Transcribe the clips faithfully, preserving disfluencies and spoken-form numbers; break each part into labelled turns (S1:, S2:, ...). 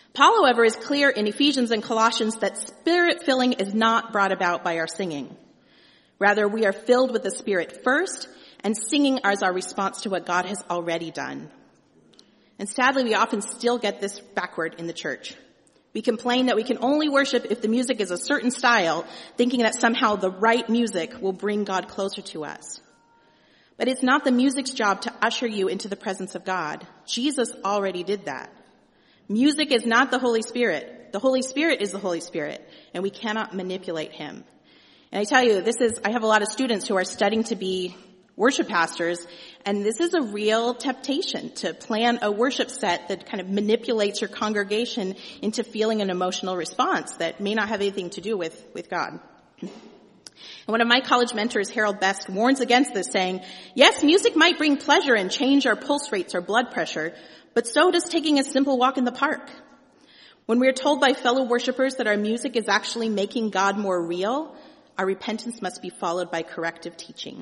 S1: Paul, however, is clear in Ephesians and Colossians that spirit-filling is not brought about by our singing. Rather, we are filled with the Spirit first, and singing is our response to what God has already done. And sadly, we often still get this backward in the church. We complain that we can only worship if the music is a certain style, thinking that somehow the right music will bring God closer to us. But it's not the music's job to usher you into the presence of God. Jesus already did that. Music is not the Holy Spirit. The Holy Spirit is the Holy Spirit, and we cannot manipulate him. And I tell you, this is, I have a lot of students who are studying to be worship pastors, and this is a real temptation to plan a worship set that kind of manipulates your congregation into feeling an emotional response that may not have anything to do with, with God. And one of my college mentors, Harold Best, warns against this, saying, yes, music might bring pleasure and change our pulse rates or blood pressure, but so does taking a simple walk in the park. When we are told by fellow worshipers that our music is actually making God more real, our repentance must be followed by corrective teaching.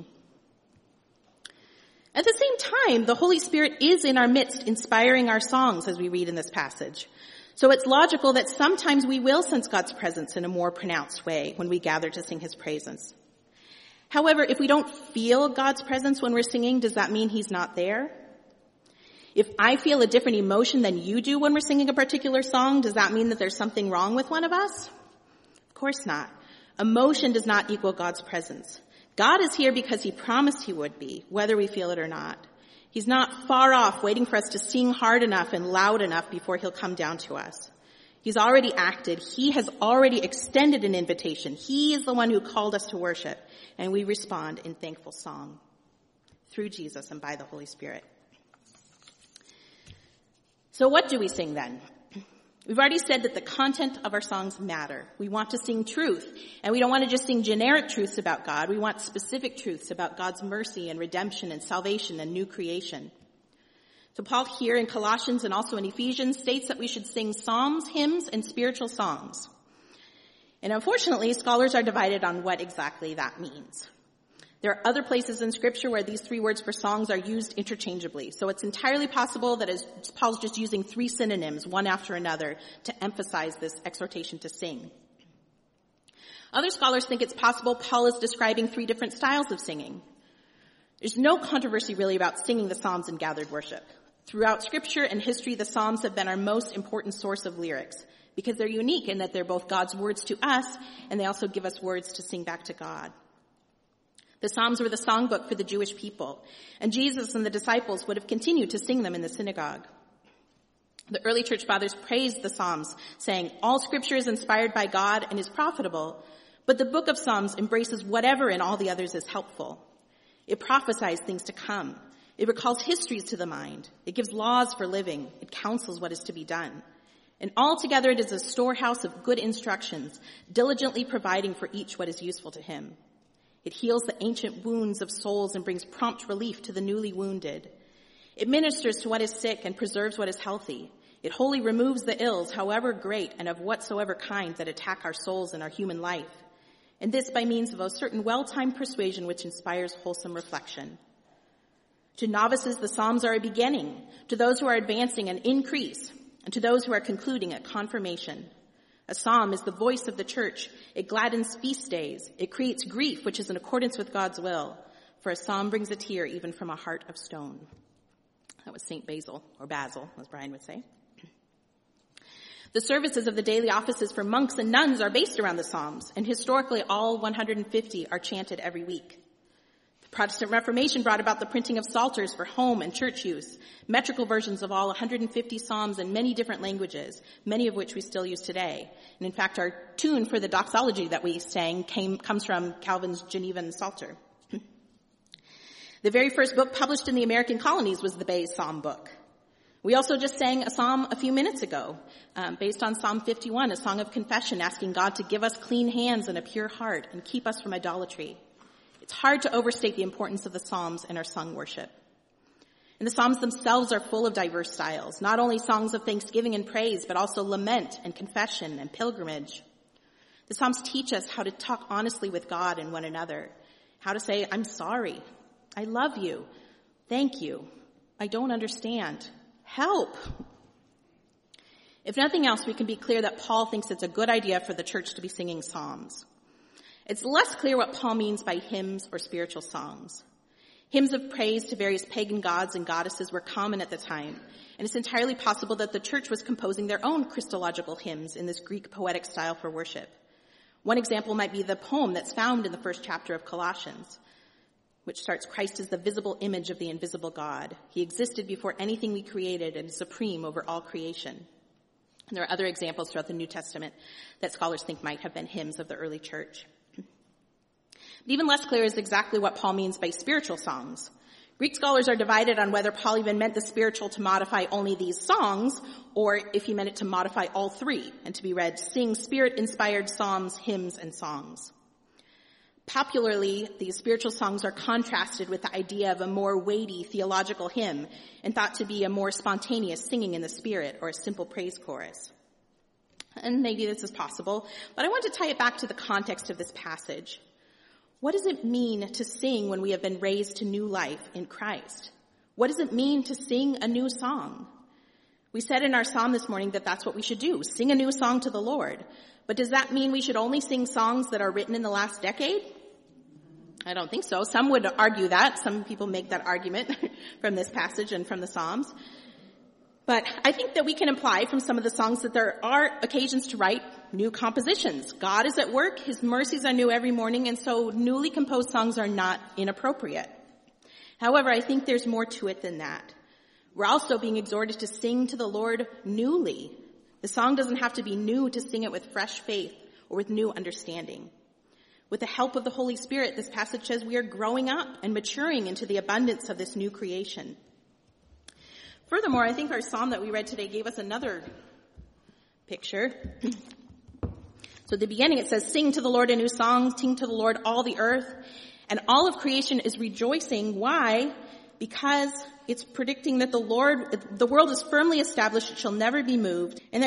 S1: At the same time, the Holy Spirit is in our midst, inspiring our songs, as we read in this passage. So it's logical that sometimes we will sense God's presence in a more pronounced way when we gather to sing his praises. However, if we don't feel God's presence when we're singing, does that mean he's not there? If I feel a different emotion than you do when we're singing a particular song, does that mean that there's something wrong with one of us? Of course not. Emotion does not equal God's presence. God is here because he promised he would be, whether we feel it or not. He's not far off waiting for us to sing hard enough and loud enough before he'll come down to us. He's already acted. He has already extended an invitation. He is the one who called us to worship, and we respond in thankful song through Jesus and by the Holy Spirit. So what do we sing then? We've already said that the content of our songs matter. We want to sing truth, and we don't want to just sing generic truths about God. We want specific truths about God's mercy and redemption and salvation and new creation. So Paul here in Colossians and also in Ephesians states that we should sing psalms, hymns, and spiritual songs. And unfortunately, scholars are divided on what exactly that means. There are other places in Scripture where these three words for songs are used interchangeably. So it's entirely possible that as Paul's just using three synonyms, one after another, to emphasize this exhortation to sing. Other scholars think it's possible Paul is describing three different styles of singing. There's no controversy really about singing the Psalms in gathered worship. Throughout Scripture and history, the Psalms have been our most important source of lyrics because they're unique in that they're both God's words to us and they also give us words to sing back to God. The Psalms were the songbook for the Jewish people, and Jesus and the disciples would have continued to sing them in the synagogue. The early church fathers praised the Psalms, saying, all Scripture is inspired by God and is profitable, but the book of Psalms embraces whatever in all the others is helpful. It prophesies things to come. It recalls histories to the mind. It gives laws for living. It counsels what is to be done. And altogether it is a storehouse of good instructions, diligently providing for each what is useful to him. It heals the ancient wounds of souls and brings prompt relief to the newly wounded. It ministers to what is sick and preserves what is healthy. It wholly removes the ills, however great and of whatsoever kind, that attack our souls and our human life. And this by means of a certain well-timed persuasion which inspires wholesome reflection. To novices, the Psalms are a beginning. To those who are advancing, an increase. And to those who are concluding, a confirmation. A psalm is the voice of the church. It gladdens feast days. It creates grief, which is in accordance with God's will. For a psalm brings a tear even from a heart of stone. That was Saint Basil, or Basil, as Brian would say. The services of the daily offices for monks and nuns are based around the Psalms, and historically all one hundred fifty are chanted every week. The Protestant Reformation brought about the printing of psalters for home and church use, metrical versions of all one hundred fifty psalms in many different languages, many of which we still use today. And in fact, our tune for the doxology that we sang came, comes from Calvin's Genevan Psalter. The very first book published in the American colonies was the Bayes Psalm book. We also just sang a psalm a few minutes ago, um, based on Psalm fifty-one, a song of confession, asking God to give us clean hands and a pure heart and keep us from idolatry. It's hard to overstate the importance of the Psalms in our sung worship. And the Psalms themselves are full of diverse styles, not only songs of thanksgiving and praise, but also lament and confession and pilgrimage. The Psalms teach us how to talk honestly with God and one another, how to say, I'm sorry, I love you, thank you, I don't understand, help. If nothing else, we can be clear that Paul thinks it's a good idea for the church to be singing psalms. It's less clear what Paul means by hymns or spiritual songs. Hymns of praise to various pagan gods and goddesses were common at the time, and it's entirely possible that the church was composing their own Christological hymns in this Greek poetic style for worship. One example might be the poem that's found in the first chapter of Colossians, which starts, Christ is the visible image of the invisible God. He existed before anything we created and is supreme over all creation. And there are other examples throughout the New Testament that scholars think might have been hymns of the early church. But even less clear is exactly what Paul means by spiritual songs. Greek scholars are divided on whether Paul even meant the spiritual to modify only these songs, or if he meant it to modify all three, and to be read, sing spirit-inspired psalms, hymns, and songs. Popularly, these spiritual songs are contrasted with the idea of a more weighty theological hymn and thought to be a more spontaneous singing in the spirit or a simple praise chorus. And maybe this is possible, but I want to tie it back to the context of this passage. What does it mean to sing when we have been raised to new life in Christ? What does it mean to sing a new song? We said in our psalm this morning that that's what we should do, sing a new song to the Lord. But does that mean we should only sing songs that are written in the last decade? I don't think so. Some would argue that. Some people make that argument from this passage and from the Psalms. But I think that we can imply from some of the songs that there are occasions to write new compositions. God is at work. His mercies are new every morning, and so newly composed songs are not inappropriate. However, I think there's more to it than that. We're also being exhorted to sing to the Lord newly. The song doesn't have to be new to sing it with fresh faith or with new understanding. With the help of the Holy Spirit, this passage says we are growing up and maturing into the abundance of this new creation. Furthermore, I think our psalm that we read today gave us another picture. So at the beginning it says, sing to the Lord a new song, sing to the Lord all the earth. And all of creation is rejoicing. Why? Because it's predicting that the Lord, the world is firmly established, it shall never be moved, and that